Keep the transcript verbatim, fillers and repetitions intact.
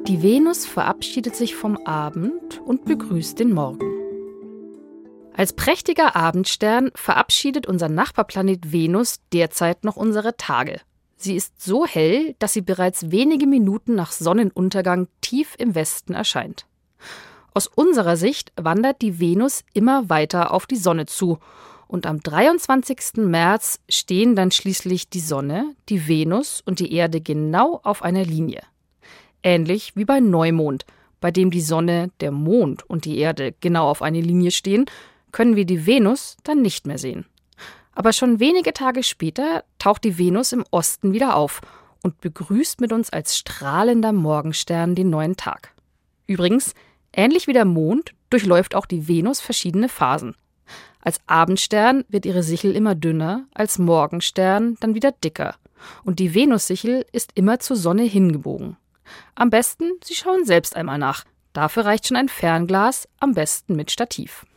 Die Venus verabschiedet sich vom Abend und begrüßt den Morgen. Als prächtiger Abendstern verabschiedet unser Nachbarplanet Venus derzeit noch unsere Tage. Sie ist so hell, dass sie bereits wenige Minuten nach Sonnenuntergang tief im Westen erscheint. Aus unserer Sicht wandert die Venus immer weiter auf die Sonne zu. Und am dreiundzwanzigsten März stehen dann schließlich die Sonne, die Venus und die Erde genau auf einer Linie. Ähnlich wie bei Neumond, bei dem die Sonne, der Mond und die Erde genau auf einer Linie stehen, können wir die Venus dann nicht mehr sehen. Aber schon wenige Tage später taucht die Venus im Osten wieder auf und begrüßt mit uns als strahlender Morgenstern den neuen Tag. Übrigens, ähnlich wie der Mond durchläuft auch die Venus verschiedene Phasen. Als Abendstern wird ihre Sichel immer dünner, als Morgenstern dann wieder dicker. Und die Venussichel ist immer zur Sonne hingebogen. Am besten, Sie schauen selbst einmal nach. Dafür reicht schon ein Fernglas, am besten mit Stativ.